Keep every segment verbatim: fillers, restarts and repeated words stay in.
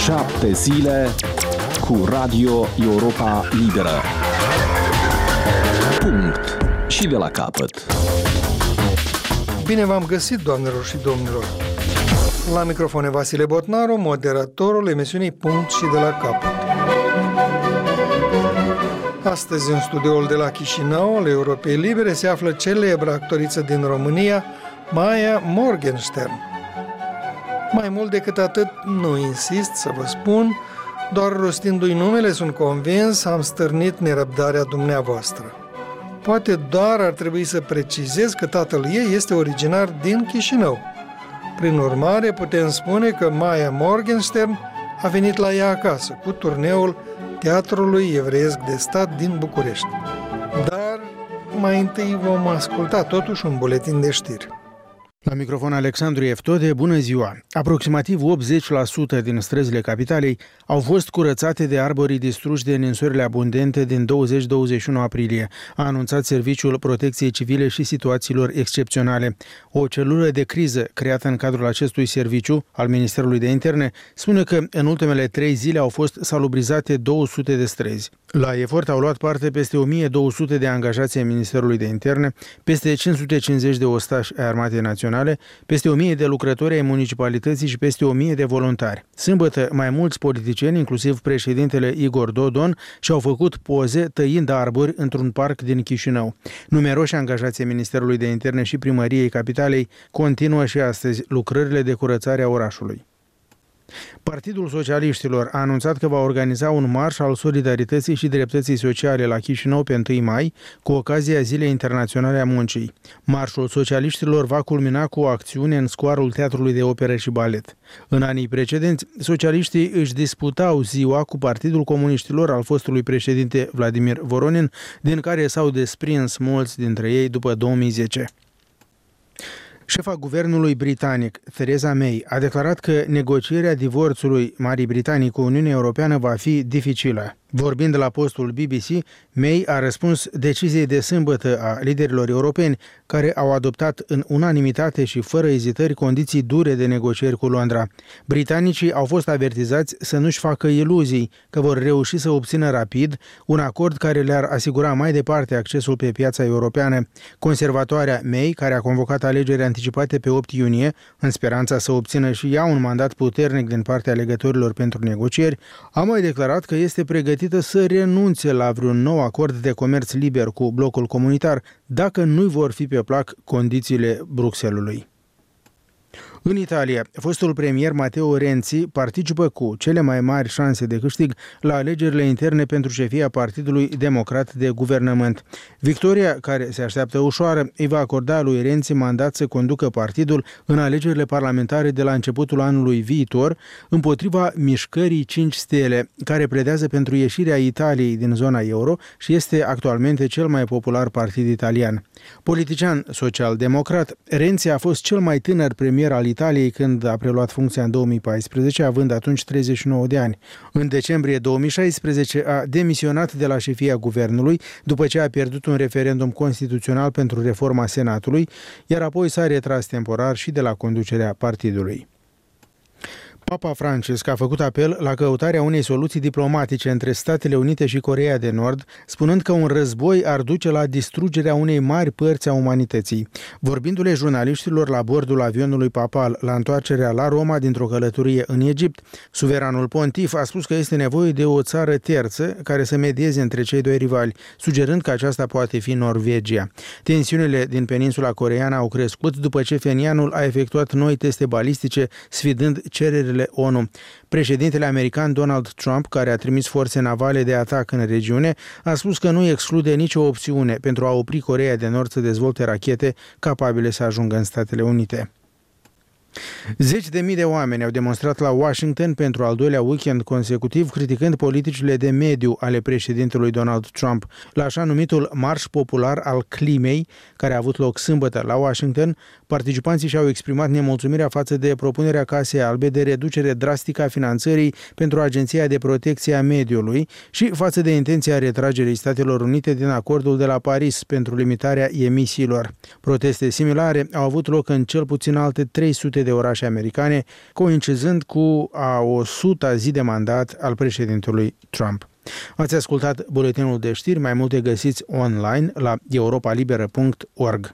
Șapte zile cu Radio Europa Liberă. Punct. Și de la capăt. Bine v-am găsit, doamnelor și domnilor. La microfon Vasile Botnaru, moderatorul emisiunii Punct și de la capăt. Astăzi, în studioul de la Chișinău, al Europei Libere, se află celebra actoriță din România, Maya Morgenstern. Mai mult decât atât, nu insist să vă spun, doar rostindu-i numele, sunt convins, am stârnit nerăbdarea dumneavoastră. Poate doar ar trebui să precizez că tatăl ei este originar din Chișinău. Prin urmare, putem spune că Maya Morgenstern a venit la ea acasă, cu turneul Teatrului Evreiesc de Stat din București. Dar mai întâi vom asculta totuși un buletin de știri. La microfon Alexandru Eftode, bună ziua! Aproximativ optzeci la sută din străzile capitalei au fost curățate de arborii distruși de ninsorile abundente din douăzeci douăzeci și unu aprilie, a anunțat Serviciul Protecției Civile și Situațiilor Excepționale. O celulă de criză creată în cadrul acestui serviciu al Ministerului de Interne spune că în ultimele trei zile au fost salubrizate două sute de străzi. La efort au luat parte peste o mie două sute de angajați ai Ministerului de Interne, peste cinci sute cincizeci de ostași ai Armatei Naționale, peste o mie de lucrători ai municipalității și peste o mie de voluntari. Sâmbătă, mai mulți politicieni, inclusiv președintele Igor Dodon, și-au făcut poze tăind arbori într-un parc din Chișinău. Numeroși angajați ai Ministerului de Interne și Primăriei Capitalei continuă și astăzi lucrările de curățare a orașului. Partidul Socialiștilor a anunțat că va organiza un marș al solidarității și dreptății sociale la Chișinău pe întâi mai, cu ocazia Zilei Internaționale a Muncii. Marșul Socialiștilor va culmina cu o acțiune în scoarul Teatrului de Operă și Balet. În anii precedenți, socialiștii își disputau ziua cu Partidul Comuniștilor al fostului președinte Vladimir Voronin, din care s-au desprins mulți dintre ei după două mii zece. Șefa guvernului britanic, Theresa May, a declarat că negocierea divorțului Marii Britanii cu Uniunea Europeană va fi dificilă. Vorbind la postul B B C, May a răspuns deciziei de sâmbătă a liderilor europeni, care au adoptat în unanimitate și fără ezitări condiții dure de negocieri cu Londra. Britanicii au fost avertizați să nu-și facă iluzii că vor reuși să obțină rapid un acord care le-ar asigura mai departe accesul pe piața europeană. Conservatoarea May, care a convocat alegeri anticipate pe opt iunie, în speranța să obțină și ea un mandat puternic din partea alegătorilor pentru negocieri, a mai declarat că este pregătită să renunțe la vreun nou acord de comerț liber cu blocul comunitar dacă nu vor fi pe plac condițiile Bruxellesului. În Italia, fostul premier Matteo Renzi participă cu cele mai mari șanse de câștig la alegerile interne pentru șefia Partidului Democrat de Guvernământ. Victoria, care se așteaptă ușoară, îi va acorda lui Renzi mandat să conducă partidul în alegerile parlamentare de la începutul anului viitor, împotriva mișcării cinci stele, care pledează pentru ieșirea Italiei din zona euro și este actualmente cel mai popular partid italian. Politician social-democrat, Renzi a fost cel mai tânăr premier al Italiei când a preluat funcția în două mii paisprezece, având atunci treizeci și nouă de ani. În decembrie două mii șaisprezece a demisionat de la șefia guvernului după ce a pierdut un referendum constituțional pentru reforma Senatului, iar apoi s-a retras temporar și de la conducerea partidului. Papa Francisc a făcut apel la căutarea unei soluții diplomatice între Statele Unite și Coreea de Nord, spunând că un război ar duce la distrugerea unei mari părți a umanității. Vorbindu-le jurnaliștilor la bordul avionului papal la întoarcerea la Roma dintr-o călătorie în Egipt, suveranul pontif a spus că este nevoie de o țară terță care să medieze între cei doi rivali, sugerând că aceasta poate fi Norvegia. Tensiunile din peninsula coreeană au crescut după ce Phenianul a efectuat noi teste balistice, sfidând cererile ONU. Președintele american Donald Trump, care a trimis forțe navale de atac în regiune, a spus că nu exclude nicio opțiune pentru a opri Coreea de Nord să dezvolte rachete capabile să ajungă în Statele Unite. Zeci de mii de oameni au demonstrat la Washington pentru al doilea weekend consecutiv, criticând politicile de mediu ale președintelui Donald Trump. La așa numitul Marș Popular al Climei, care a avut loc sâmbătă la Washington, participanții și-au exprimat nemulțumirea față de propunerea Casei Albe de reducere drastică a finanțării pentru Agenția de Protecție a Mediului și față de intenția retragerii Statelor Unite din acordul de la Paris pentru limitarea emisiilor. Proteste similare au avut loc în cel puțin alte trei sute de orașe orașe americane, coincidând cu a o suta zi de mandat al președintelui Trump. Ați ascultat buletinul de știri, mai multe găsiți online la europa liberă punct org.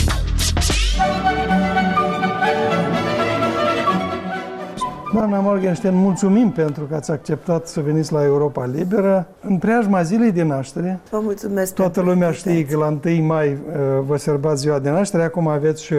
Doamna Morgenstern, mulțumim pentru că ați acceptat să veniți la Europa Liberă. În preajma zilei de naștere, vă mulțumesc. Toată lumea știe că la întâi mai vă sărbați ziua de naștere, acum aveți și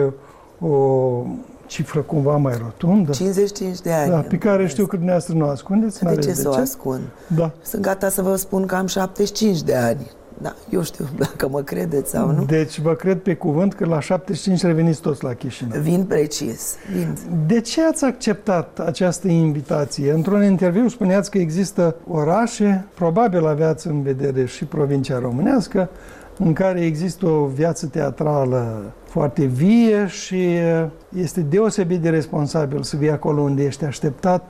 o cifră cumva mai rotundă. cincizeci și cinci de ani. Da, pe care știu că dumneavoastră nu o ascundeți. De ce să o ascund? Da. Sunt gata să vă spun că am șaptezeci și cinci de ani. Da, eu știu dacă mă credeți sau nu. Deci vă cred pe cuvânt că la șaptezeci și cinci reveniți toți la Chișinău. Vin precis, vin. De ce ați acceptat această invitație? Într-un interviu spuneați că există orașe, probabil aveați în vedere și provincia românească, în care există o viață teatrală foarte vie și este deosebit de responsabil să vii acolo unde ești așteptat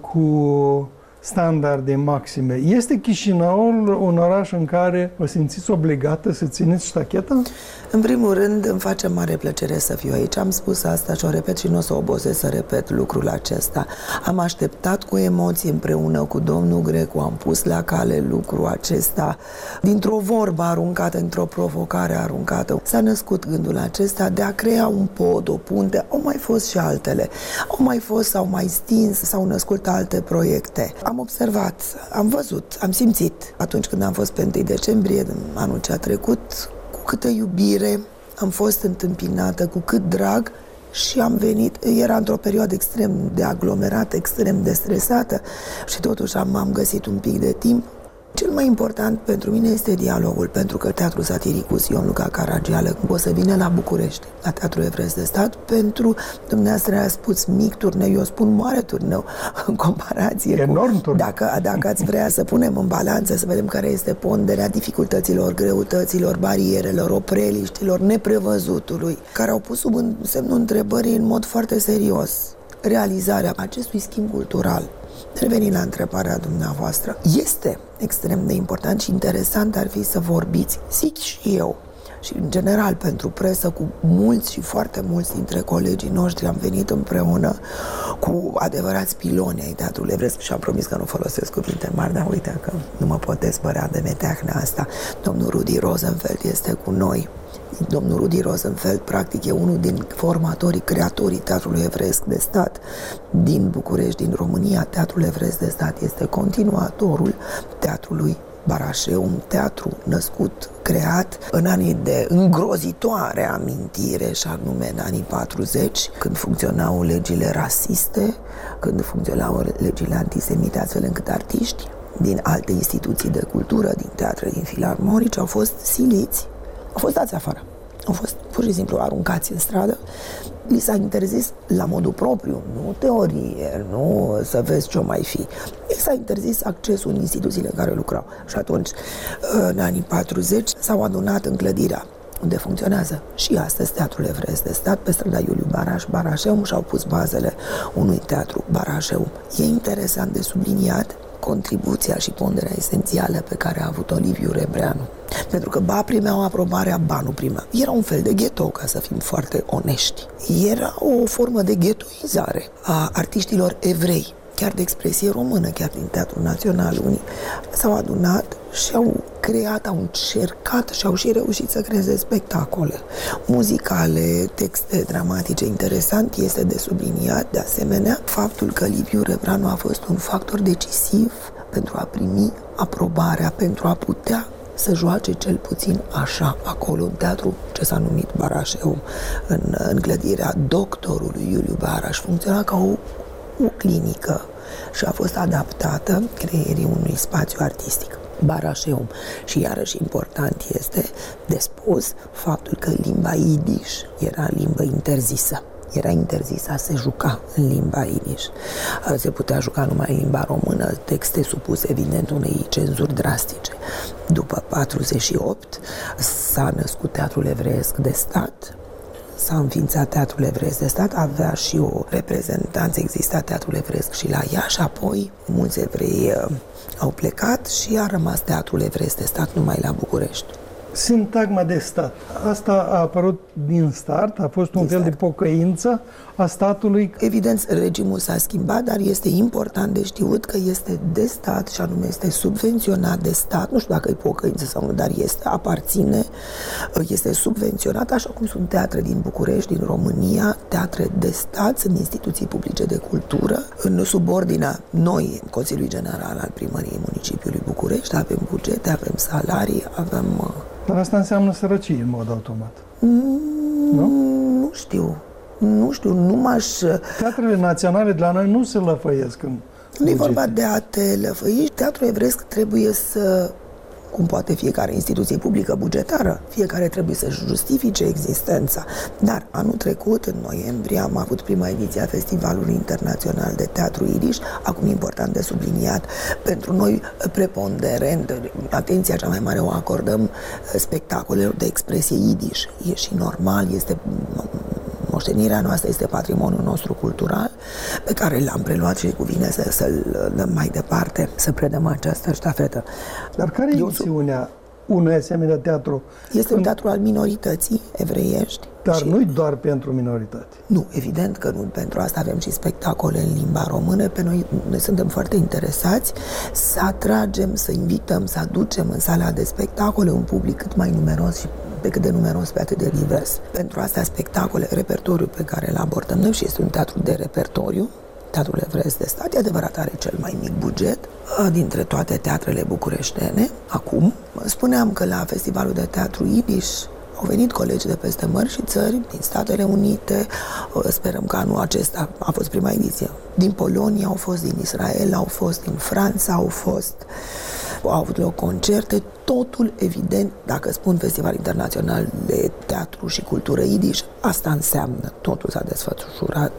cu standarde maxime. Este Chișinăul un oraș în care vă simțiți obligată să țineți ștacheta? În primul rând, îmi face mare plăcere să fiu aici. Am spus asta și o repet și nu o să obosesc să repet lucrul acesta. Am așteptat cu emoții împreună cu domnul Grecu, am pus la cale lucrul acesta. Dintr-o vorbă aruncată, într-o provocare aruncată, s-a născut gândul acesta de a crea un pod, o punte. Au mai fost și altele. Au mai fost, s-au mai stins, s-au născut alte proiecte. Am observat, am văzut, am simțit atunci când am fost pe întâi decembrie anul ce a trecut, cu câtă iubire am fost întâmpinată, cu cât drag, și am venit, era într-o perioadă extrem de aglomerată, extrem de stresată și totuși am, am găsit un pic de timp. Cel mai important pentru mine este dialogul, pentru că Teatrul Satiricus Ion Luca Caragiale o să vină la București, la Teatrul Evresc de Stat, pentru, dumneavoastră a spus mic turneu, eu spun mare turneu, în comparație enorm cu... turneu. Dacă, dacă ați vrea să punem în balanță, să vedem care este ponderea dificultăților, greutăților, barierelor, opreliștilor, neprevăzutului, care au pus sub semnul întrebării în mod foarte serios realizarea acestui schimb cultural. Revenind la întrebarea dumneavoastră, este extrem de important și interesant ar fi să vorbiți, zic și eu, și în general pentru presă, cu mulți și foarte mulți dintre colegii noștri. Am venit împreună cu adevărați piloni ai Teatrului Evresc și am promis că nu folosesc cuvinte mari, dar uite că nu mă pot despărea de meteahna asta. Domnul Rudi Rosenfeld este cu noi. Domnul Rudi Rosenfeld, practic, e unul din formatorii, creatorii Teatrului Evresc de Stat din București, din România. Teatrul Evresc de Stat este continuatorul Teatrului Barașeu, un teatru născut, creat în anii de îngrozitoare amintire, și anume în anii patruzeci, când funcționau legile rasiste, când funcționau legile antisemite, astfel încât artiști din alte instituții de cultură, din teatre, din filarmonici, au fost siliți, au fost dați afară. Au fost pur și simplu aruncați în stradă. Li s-a interzis la modul propriu, nu teorie, nu să vezi ce-o mai fi. Li s-a interzis accesul în instituțiile în care lucrau. Și atunci, în anii patruzeci, s-au adunat în clădirea unde funcționează și astăzi Teatrul Evresc de Stat, pe strada Iuliu Baraș, Barașeum, și-au pus bazele unui teatru, Barașeum. E interesant de subliniat contribuția și ponderea esențială pe care a avut-o Liviu Rebreanu. Pentru că ba primeau aprobarea, ba nu primeau. Era un fel de ghetto, ca să fim foarte onești. Era o formă de ghettoizare a artiștilor evrei, chiar de expresie română, chiar din Teatrul Național. Unii s-au adunat și au creat, au încercat și au și reușit să creeze spectacole muzicale, texte dramatice. Interesant este de subliniat, de asemenea, faptul că Liviu Rebreanu a fost un factor decisiv pentru a primi aprobarea, pentru a putea să joace cel puțin așa acolo, în teatru ce s-a numit Barașeum, în, în clădirea doctorului Iuliu Baraș. Funcționa ca o, o clinică și a fost adaptată creierii unui spațiu artistic, Barașeum. Și iarăși important este de spus faptul că limba Yiddish era limbă interzisă. Era interzis a se juca în limba Yiddish. Se putea juca numai în limba română, texte supuse, evident, unei cenzuri drastice. După patruzeci și opt s-a născut Teatrul Evresc de Stat, s-a înființat Teatrul Evresc de Stat, avea și o reprezentanță, exista Teatrul Evresc și la Iași, apoi mulți evrei uh, au plecat și a rămas Teatrul Evresc de Stat numai la București. Sintagma de stat. Asta a apărut din start, a fost un din fel start. de pocăință a statului. Evident, regimul s-a schimbat, dar este important de știut că este de stat și anume este subvenționat de stat, nu știu dacă e pocăință sau nu, dar este, aparține, este subvenționat, așa cum sunt teatre din București, din România, teatre de stat, sunt instituții publice de cultură. În subordinea noi, Consiliului General al Primăriei Municipiului București, avem bugete, avem salarii, avem... Dar asta înseamnă sărăcie în mod automat. Mm, nu? Nu știu. Nu știu, nu m-aș... Teatrele naționale de la noi nu se lăfăiesc în Nu e vorba de a te lăfăi. Teatrul evresc trebuie să, cum poate fiecare instituție publică bugetară, fiecare trebuie să-și justifice existența. Dar anul trecut, în noiembrie, am avut prima ediție a Festivalului Internațional de Teatru Idiș. Acum e important de subliniat, pentru noi preponderent, atenția cea mai mare o acordăm spectacolelor de expresie Idiș. E și normal, este... Moștenirea noastră, este patrimoniul nostru cultural pe care l-am preluat și cuvine să, să-l dăm mai departe, să predăm această ștafetă. Dar care e misiunea unui asemenea teatru? Este un teatru al minorității evreiești. Dar și... nu-i doar pentru minoritate. Nu, evident că nu. Pentru asta avem și spectacole în limba română. Pe noi, noi suntem foarte interesați să atragem, să invităm, să aducem în sala de spectacole un public cât mai numeros și pe cât de numeros, pe atât de divers. Pentru asta spectacole, repertoriul pe care îl abordăm noi, și este un teatru de repertoriu, Teatrul Evresc de Stat, e adevărat, are cel mai mic buget dintre toate teatrele bucureștene. Acum, spuneam că la Festivalul de Teatru Idiș au venit colegi de peste mări și țări, din Statele Unite, sperăm că anul acesta a fost prima ediție. Din Polonia au fost, din Israel au fost, din Franța au fost, au avut loc concerte, totul, evident, dacă spun Festival Internațional de Teatru și Cultură Idiș, asta înseamnă, totul s-a desfășurat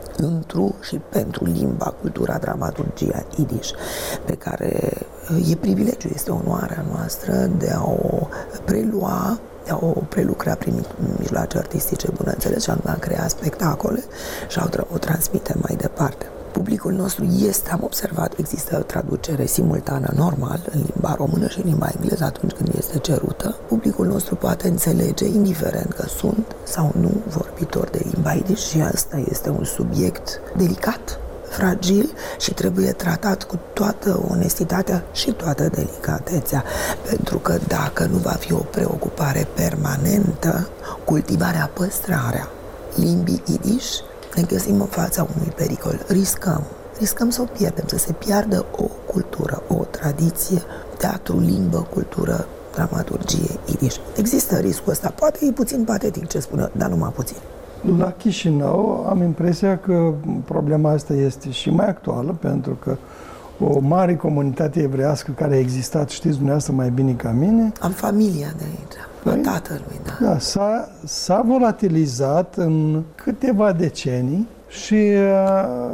întru și pentru limba, cultura, dramaturgia Idiș, pe care e privilegiu, este onoarea noastră de a o prelua, de a o prelucra prin mijloace artistice, bineînțeles, și anume a crea spectacole și a o, o transmite mai departe. Publicul nostru este, am observat, există traducere simultană normal în limba română și în limba engleză atunci când este cerută. Publicul nostru poate înțelege, indiferent că sunt sau nu vorbitori de limba Idiș, și asta este un subiect delicat, fragil și trebuie tratat cu toată onestitatea și toată delicatețea, pentru că dacă nu va fi o preocupare permanentă, cultivarea, păstrarea limbii Idiș, ne găsim în fața unui pericol. Riscăm, riscăm să o pierdem, să se piardă o cultură, o tradiție, teatru, limbă, cultură, dramaturgie Idiș. Există riscul ăsta, poate e puțin patetic ce spune, dar numai puțin. La Chișinău am impresia că problema asta este și mai actuală, pentru că o mare comunitate evreiască care a existat, știți dumneavoastră mai bine ca mine. Am familia de aici, a tatălui, da. Da, s-a, s-a volatilizat în câteva decenii și uh,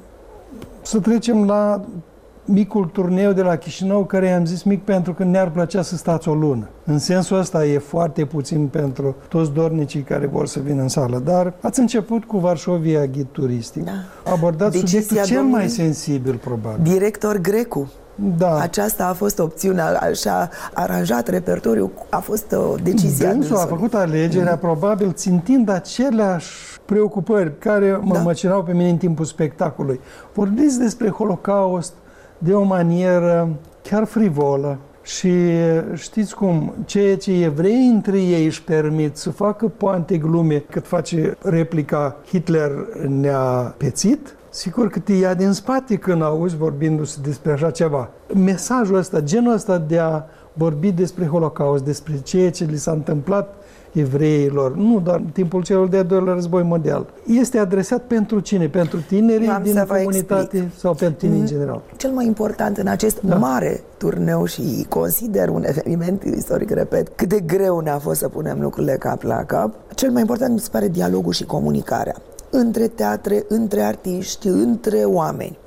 să trecem la micul turneu de la Chișinău, care i-am zis mic pentru că ne-ar plăcea să stați o lună. În sensul ăsta e foarte puțin pentru toți dornicii care vor să vină în sală, dar ați început cu Varșovia Ghid Turistic. Da. Abordați Decizia subiectul cel domnului mai sensibil, probabil. Director Grecu. Da. Aceasta a fost opțiunea, și-a aranjat repertoriul, a fost o decizie a dânsul. A dânsului. făcut alegerea, mm. probabil, țintind aceleași preocupări care mă Da. măcinau pe mine în timpul spectacolului. Vorbiți despre Holocaust de o manieră chiar frivolă și știți cum, ceea ce evrei între ei își permit să facă poante glume cât face replica Hitler ne-a pețit, sigur că te ia din spate când auzi vorbindu-se despre așa ceva. Mesajul ăsta, genul ăsta de a vorbi despre Holocaust, despre ceea ce li s-a întâmplat evreilor, nu doar în timpul celor de-al doilea război mondial, este adresat pentru cine? Pentru tinerii Am din să vă comunitate explic. sau pentru tine în general? Cel mai important în acest da. mare turneu, și consider un eveniment istoric, repet, cât de greu ne-a fost să punem lucrurile cap la cap, cel mai important mi se pare dialogul și comunicarea între teatre, între artiști, între oameni.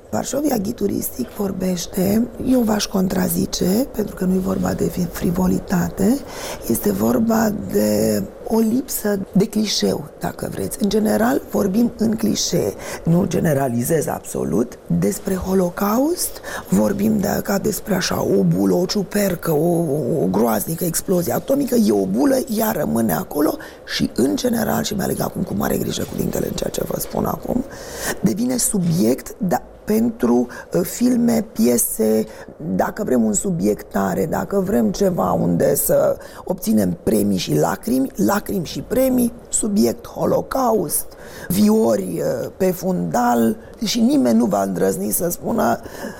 Varșovia Ghid Turistic vorbește, eu v-aș contrazice, pentru că nu e vorba de frivolitate, este vorba de o lipsă de clișeu, dacă vreți. În general vorbim în clișee, nu generalizez absolut. Despre Holocaust vorbim de, ca despre așa, o bulă, o ciupercă, o, o groaznică explozie atomică, e o bulă, ea rămâne acolo și în general, și mi-aleg acum cu mare grijă cuvintele în ceea ce vă spun acum, devine subiect, dar pentru uh, filme, piese, dacă vrem un subiect tare, dacă vrem ceva unde să obținem premii și lacrimi, lacrimi și premii, subiect Holocaust, viori uh, pe fundal, și nimeni nu va îndrăzni să spună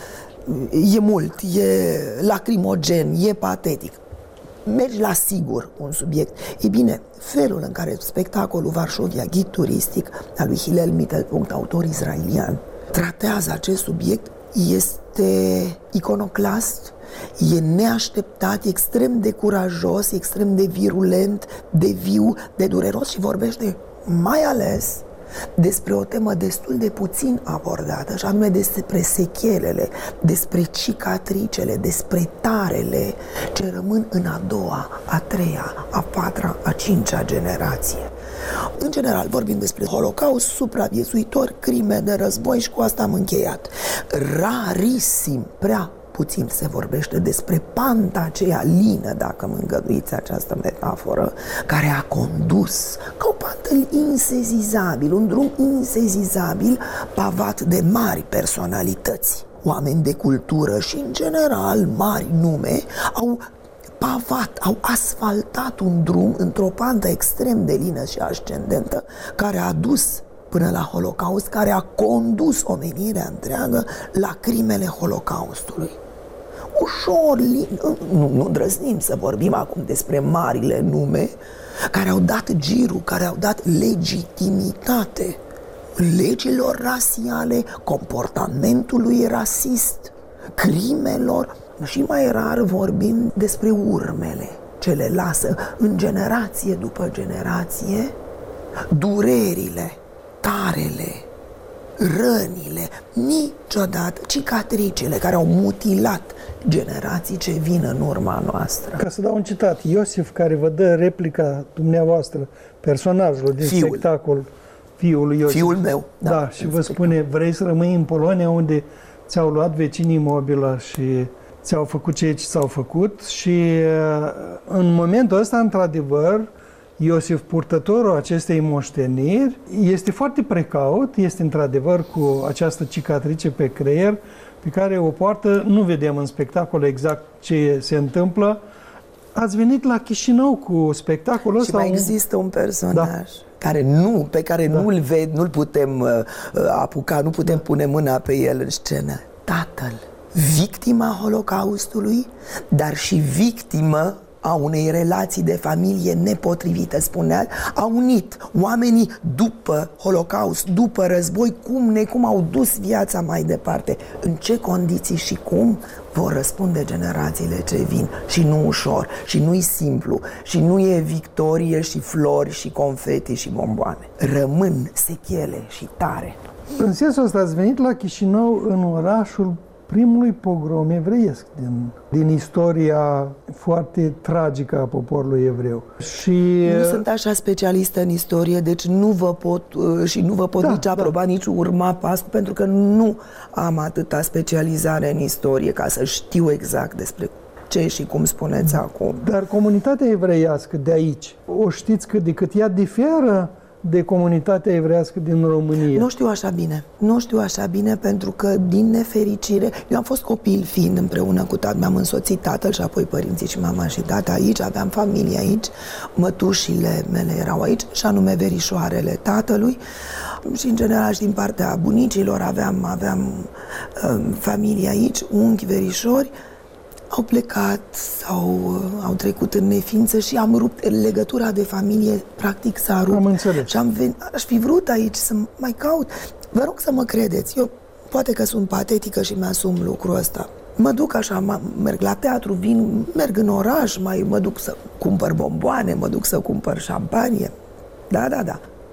e mult, e lacrimogen, e patetic. Mergi la sigur un subiect. E bine, felul în care spectacolul Varșovia Ghid Turistic al lui Hillel Mittelpunct, autor israelian, tratează acest subiect este iconoclast, e neașteptat, extrem de curajos, extrem de virulent, de viu, de dureros și vorbește mai ales despre o temă destul de puțin abordată, și anume despre sechelele, despre cicatricele, despre tarele ce rămân în a doua, a treia, a patra, a cincea generație. În general vorbim despre Holocaust, supraviețuitori, crime de război și cu asta am încheiat. Rarisim, prea puțin se vorbește despre panta aceea lină, dacă mă îngăduiți această metaforă, care a condus ca o pantă insezizabil, un drum insezizabil pavat de mari personalități. Oameni de cultură și, în general, mari nume au pavat, au asfaltat un drum într-o pantă extrem de lină și ascendentă, care a dus până la Holocaust, care a condus omenirea întreagă la crimele Holocaustului. Ușor, nu, nu îndrăznim să vorbim acum despre marile nume care au dat girul, care au dat legitimitate legilor rasiale, comportamentului rasist, crimelor, și mai rar vorbim despre urmele ce le lasă în generație după generație, durerile, tarele, rănile, niciodată cicatricele care au mutilat generații ce vin în urma noastră. Ca să dau un citat, Iosif, care vă dă replica dumneavoastră, personajul din Fiul. spectacol, fiul lui Iosif. Fiul meu. Da, da, și vă spune, vrei să rămâi în Polonia unde ți-au luat vecinii mobila și ți-au făcut ceea ce ți-au făcut, și în momentul ăsta, într-adevăr, Iosif, purtătorul acestei moșteniri, este foarte precaut, este într-adevăr cu această cicatrice pe creier, pe care o poartă, nu vedem în spectacol exact ce se întâmplă. Ați venit la Chișinău cu spectacolul ăsta. Și mai un... există un personaj Da. care nu, pe care Da. nu-l ved, nu-l putem uh, apuca, nu putem pune mâna pe el în scenă. Tatăl, victima Holocaustului, dar și victimă a unei relații de familie nepotrivite, spunea, a unit oamenii după Holocaust, după război, cum ne, cum au dus viața mai departe, în ce condiții și cum vor răspunde generațiile ce vin. Și nu ușor, și nu-i simplu, și nu e victorie și flori și confeti și bomboane. Rămân sechele și tare. În sensul ăsta ați venit la Chișinău, în orașul primului pogrom evreiesc din, din istoria foarte tragică a poporului evreu. Și nu sunt așa specialistă în istorie, deci nu vă pot și nu vă pot da, nici aproba, da. nici urma pasul, pentru că nu am atâta specializare în istorie ca să știu exact despre ce și cum spuneți acum. Dar comunitatea evreiască de aici, o știți cât de cât ea diferă de comunitatea evreiască din România? Nu știu așa bine. Nu știu așa bine pentru că, din nefericire, eu am fost copil fiind împreună cu tatăl, mi-am însoțit tatăl și apoi părinții și mama și tata aici, aveam familie aici, mătușile mele erau aici, și anume verișoarele tatălui, și în general și din partea bunicilor aveam, aveam uh, familie aici, unchi, verișori. Au plecat sau au trecut în neființă și am rupt legătura de familie, practic s-a rupt. Am înțeles. Și am venit, aș fi vrut aici să mai caut. Vă rog să mă credeți, eu poate că sunt patetică și mi-asum lucrul ăsta. Mă duc așa, merg la teatru, vin, merg în oraș, mai mă duc să cumpăr bomboane, mă duc să cumpăr șampanie. Da, da, da.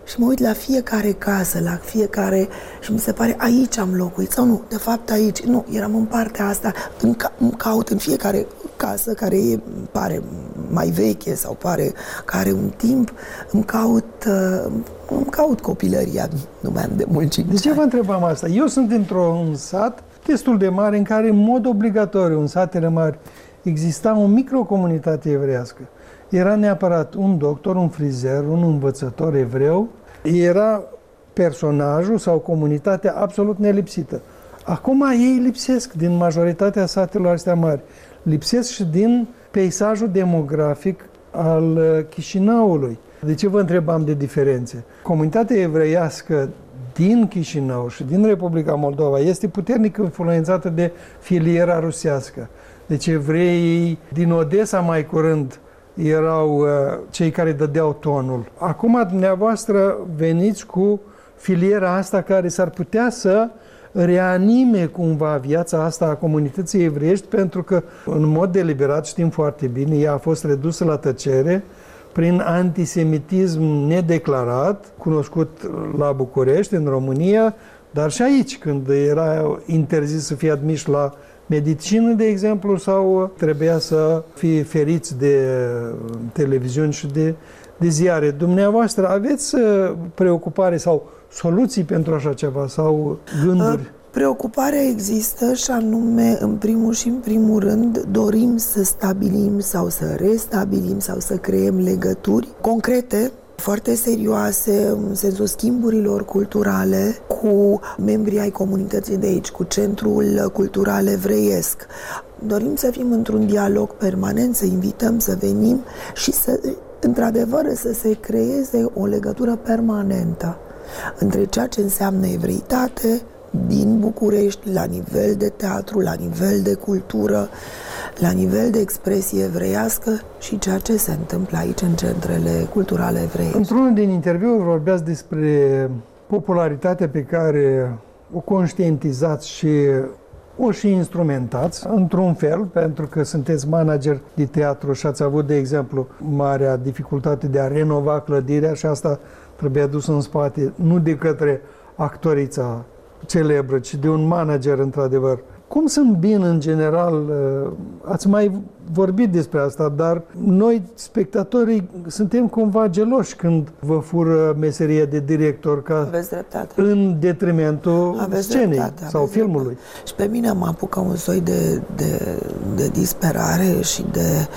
Și mă uit la fiecare casă, la fiecare... și mi se pare, aici am locuit, sau nu, de fapt aici. Nu, eram în partea asta, îmi, ca, îmi caut în fiecare casă care e, pare mai veche sau pare că are un timp, îmi caut, uh, îmi caut copilăria, nu mai am de mult cinci De ce vă întrebam asta? Eu sunt într-un sat destul de mare în care, în mod obligatoriu, în satele mari, exista o microcomunitate evreiască. Era neapărat un doctor, un frizer, un învățător evreu. Era personajul sau comunitatea absolut nelipsită. Acum ei lipsesc din majoritatea satelor astea mari. Lipsesc și din peisajul demografic al Chișinăului. De ce vă întrebam de diferențe? Comunitatea evreiască din Chișinău și din Republica Moldova este puternic influențată de filiera rusească. Deci evreii din Odessa mai curând erau uh, cei care dădeau tonul. Acum dumneavoastră veniți cu filiera asta care s-ar putea să reanime cumva viața asta a comunității evreiești, pentru că în mod deliberat, știm foarte bine, ea a fost redusă la tăcere prin antisemitism nedeclarat, cunoscut la București, în România, dar și aici, când era interzis să fie admiși la medicină, de exemplu, sau trebuia să fie feriți de televiziuni și de, de ziare. Dumneavoastră aveți preocupare sau soluții pentru așa ceva sau gânduri? Preocuparea există și anume, în primul și în primul rând, dorim să stabilim sau să restabilim sau să creăm legături concrete, foarte serioase, în sensul schimburilor culturale cu membrii ai comunității de aici, cu Centrul Cultural Evreiesc. Dorim să fim într-un dialog permanent, să invităm să venim și să, într-adevăr, să se creeze o legătură permanentă între ceea ce înseamnă evreitate din București, la nivel de teatru, la nivel de cultură, la nivel de expresie evreiască și ceea ce se întâmplă aici în centrele culturale evreiești. Într-unul din interviuri vorbeați despre popularitatea pe care o conștientizați și o și instrumentați într-un fel, pentru că sunteți manager de teatru și ați avut, de exemplu, marea dificultate de a renova clădirea și asta trebuia dus în spate, nu de către actorița celebră, ci de un manager, într-adevăr. Cum sunt bine, în general, ați mai vorbit despre asta, dar noi, spectatorii, suntem cumva geloși când vă fură meseria de director, ca în detrimentul Aveți scenei dreptate. sau Aveți filmului. Dreptate. Și pe mine mă apucă un soi de, de, de disperare și de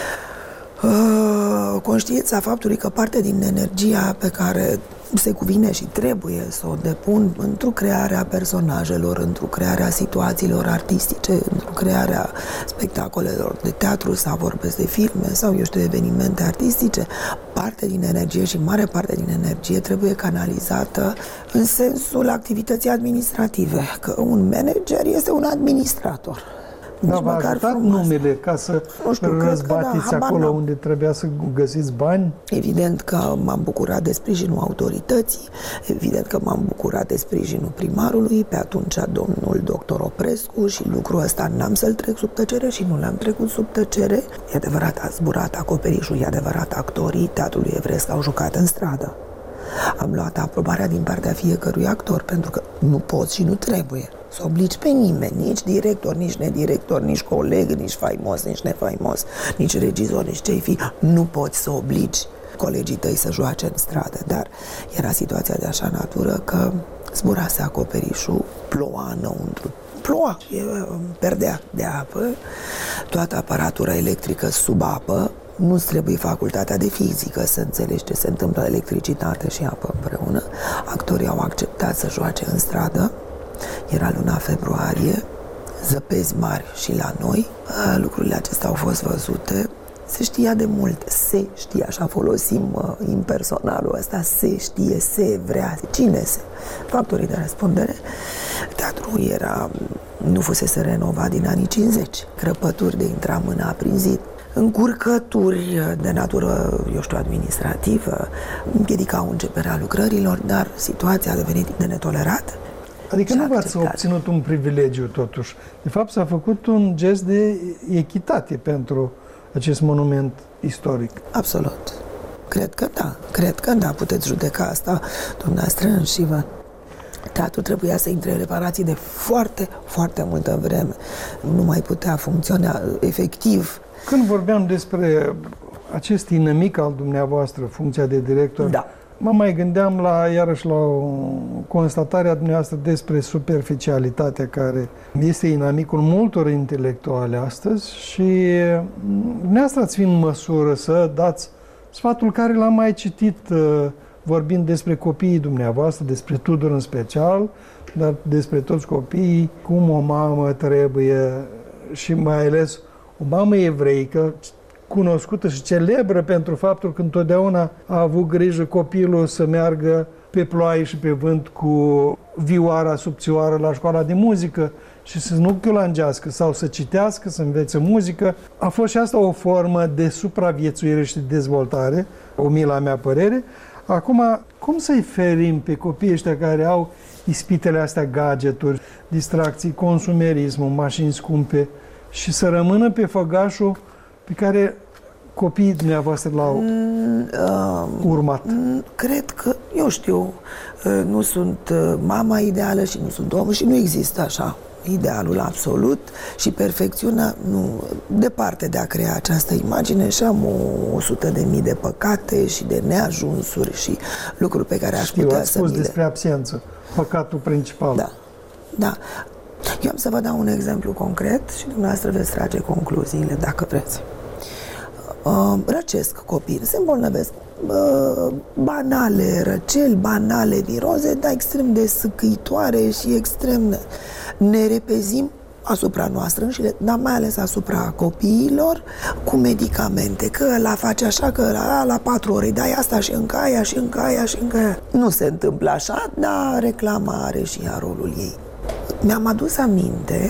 uh, conștiința faptului că parte din energia pe care se cuvine și trebuie să o depun într-o crearea personajelor, într-o crearea situațiilor artistice, într-o crearea spectacolelor de teatru sau vorbesc de filme sau, eu știu, evenimente artistice, parte din energie și mare parte din energie trebuie canalizată în sensul activității administrative, că un manager este un administrator. Da, v-a ajutat numele ca să răzbateți da, acolo unde trebuia să găsiți bani? Evident că m-am bucurat de sprijinul autorității, evident că m-am bucurat de sprijinul primarului, pe atunci domnul doctor Oprescu, și lucrul ăsta n-am să-l trec sub tăcere și nu l-am trecut sub tăcere. E adevărat, a zburat acoperișul, e adevărat, actorii Teatrului Evreiesc au jucat în stradă. Am luat aprobarea din partea fiecărui actor, pentru că nu poți și nu trebuie să obligi pe nimeni, nici director, nici nedirector, nici coleg, nici faimos, nici nefaimos, nici regizor, nici cei fi. Nu poți să obligi colegii tăi să joace în stradă, dar era situația de așa natură că zburase acoperișul, ploua înăuntru. Ploua, perdea de apă, toată aparatura electrică sub apă. Nu-ți trebuie facultatea de fizică să înțelegi ce se întâmplă, electricitate și apă împreună. Actorii au acceptat să joace în stradă. Era luna februarie, zăpezi mari și la noi. Lucrurile acestea au fost văzute. Se știa de mult, se știe, așa folosim uh, impersonalul ăsta, se știe, se vrea, cine se. Factorii de răspundere. Teatrul era, nu fusese renovat din anii cincizeci. Crăpături de intra mâna aprinzit. Încurcături de natură, eu știu, administrativă, împiedicau începerea lucrărilor, dar situația a devenit de netolerat. Adică nu v-ați obținut un privilegiu, totuși. De fapt, s-a făcut un gest de echitate pentru acest monument istoric. Absolut. Cred că da, cred că da, puteți judeca asta dumneavoastră și vă. Teatrul trebuia să intre în reparații de foarte, foarte multă vreme. Nu mai putea funcționa efectiv. Când vorbeam despre acest inamic al dumneavoastră, funcția de director, da. mă mai gândeam la, iarăși la o constatare a dumneavoastră despre superficialitatea care este inamicul multor intelectuale astăzi și dumneavoastră ați fi în măsură să dați sfatul care l-am mai citit vorbind despre copiii dumneavoastră, despre Tudor în special, dar despre toți copiii, cum o mamă trebuie și mai ales o mamă evreică, cunoscută și celebră pentru faptul că întotdeauna a avut grijă copilul să meargă pe ploaie și pe vânt cu vioara subțioară la școala de muzică și să nu chiulangească sau să citească, să învețe muzică. A fost și asta o formă de supraviețuire și de dezvoltare, o mila mea părere. Acum, cum să-i ferim pe copiii ăștia care au ispitele astea, gadgeturi, distracții, consumerismul, mașini scumpe și să rămână pe făgașul pe care copiii dumneavoastră l-au mm, uh, urmat? Cred că, eu știu, nu sunt mama ideală și nu sunt omul și nu există așa idealul absolut și perfecțiunea, nu, departe de a crea această imagine și am o, o sută de mii de păcate și de neajunsuri și lucruri pe care aș știu, putea ați să spus mi le... despre absență, păcatul principal. Da, da. Eu am să vă dau un exemplu concret și dumneavoastră veți trage concluziile, dacă vreți. Uh, răcesc copii, se îmbolnăvesc. Uh, banale răceli, banale viroze, dar extrem de sâcâitoare și extrem... Ne repezim asupra noastră înșine, dar mai ales asupra copiilor, cu medicamente, că ăla face așa, că ăla la patru ore dai asta și încă aia și încă aia și încă aia. Nu se întâmplă așa, dar reclama are și ea rolul ei. Mi-am adus aminte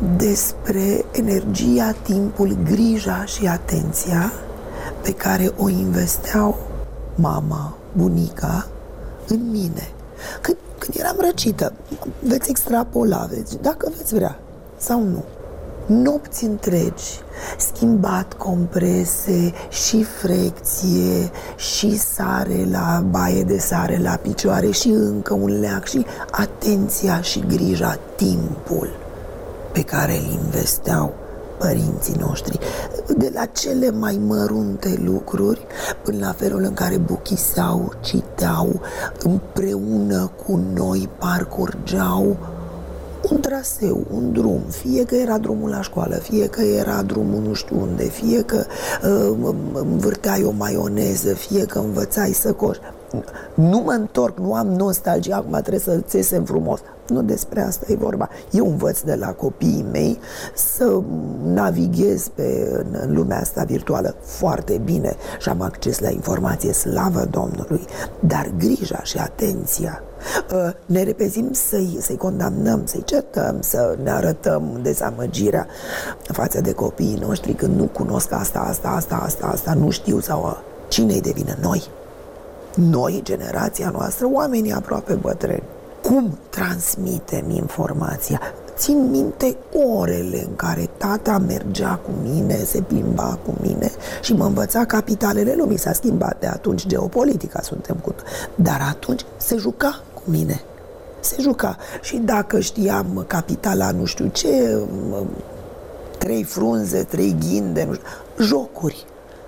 despre energia, timpul, grija și atenția pe care o investeau mama, bunica în mine. Când, când eram răcită, veți extrapola, veți, dacă veți vrea, sau nu. Nopți întregi, schimbat comprese și frecție și sare la baie de sare la picioare și încă un leac și atenția și grija, timpul pe care îl investeau părinții noștri, de la cele mai mărunte lucruri până la felul în care buchiseau, citeau, împreună cu noi parcurgeau un traseu, un drum, fie că era drumul la școală, fie că era drumul nu știu unde, fie că uh, învârteai o maioneză, fie că învățai să coși. Nu mă întorc, nu am nostalgie, acum trebuie să țesem frumos. Nu despre asta e vorba. Eu învăț de la copiii mei să navighez pe, în lumea asta virtuală foarte bine și am acces la informație, slavă Domnului, dar grija și atenția. Ne repezim să-i, să-i condamnăm, să-i certăm, să ne arătăm dezamăgirea față de copiii noștri când nu cunosc asta, asta, asta, asta, asta, nu știu sau cine-i de vină? Noi. Noi, generația noastră, oamenii aproape bătrâni. Cum transmitem informația? Țin minte orele în care tata mergea cu mine, se plimba cu mine și mă învăța capitalele lumii. S-a schimbat de atunci geopolitica, suntem cu... Dar atunci se juca cu mine. Se juca. Și dacă știam capitala nu știu ce, trei frunze, trei ghinde, nu știu, jocuri.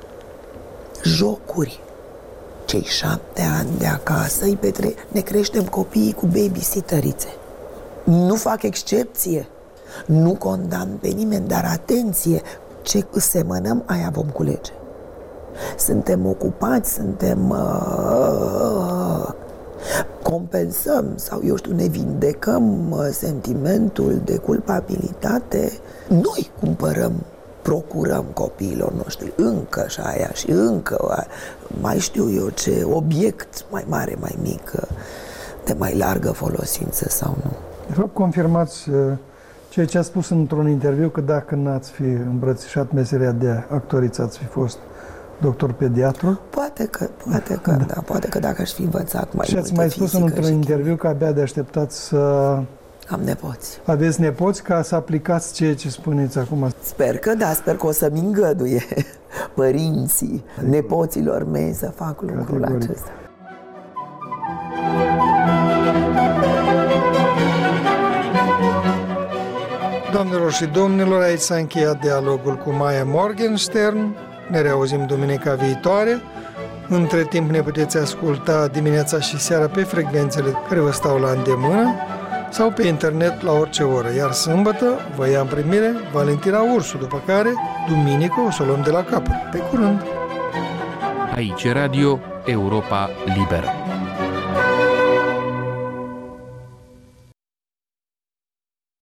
Jocuri. Cei șapte ani de acasă îi petre... ne creștem copiii cu babysitterițe. Nu fac excepție, nu condamn pe nimeni, dar atenție, ce semănăm, aia vom culege. Suntem ocupați, suntem... Uh, compensăm sau, eu știu, ne vindecăm uh, sentimentul de culpabilitate. Noi cumpărăm, procurăm copiilor noștri încă și aia și încă, mai știu eu ce, obiect mai mare, mai mic, de mai largă folosință sau nu. De fapt, confirmați ceea ce a spus într-un interviu, că dacă n-ați fi îmbrățișat meseria de actoriță, ați fi fost doctor pediatru? Poate că, poate că, da, da poate că dacă aș fi învățat mai și mult. Și ați mai spus într-un interviu că abia de așteptați să... Am nepoți. Aveți nepoți ca să aplicați ceea ce spuneți acum? Sper că da, sper că o să-mi îngăduie. părinții nepoților mei să fac lucrul Categoric. acesta. Doamnelor și domnilor, aici s-a încheiat dialogul cu Maia Morgenstern. Ne reauzim duminica viitoare. Între timp ne puteți asculta dimineața și seara pe frecvențele care vă stau la îndemână sau pe internet la orice oră. Iar sâmbătă vă ia în primire Valentina Ursu, după care, duminică, o să o luăm de la capăt. Pe curând! Aici Radio Europa Liberă.